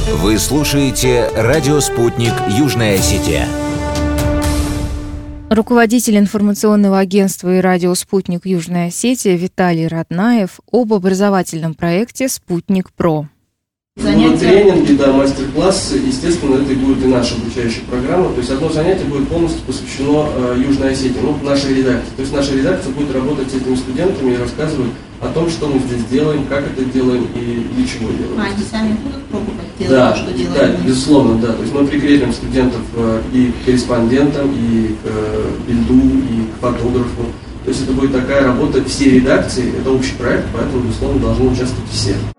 Вы слушаете «Радио Спутник. Южная Осетия». Руководитель информационного агентства и радио «Спутник. Южная Осетия» Виталий Роднаев об образовательном проекте «Спутник-Про». Тренинги, мастер-классы, естественно, это будет и наша обучающая программа. То есть одно занятие будет полностью посвящено Южной Осетии, нашей редакции. То есть наша редакция будет работать с этими студентами и рассказывать о том, что мы здесь делаем, как это делаем и для чего делаем. Они сами будут пробовать делать то, что делаем? Да, безусловно, да. То есть мы прикрепим студентов и к корреспондентам, и к бильду, и к фотографу. То есть это будет такая работа всей редакции, это общий проект, поэтому, безусловно, должны участвовать все.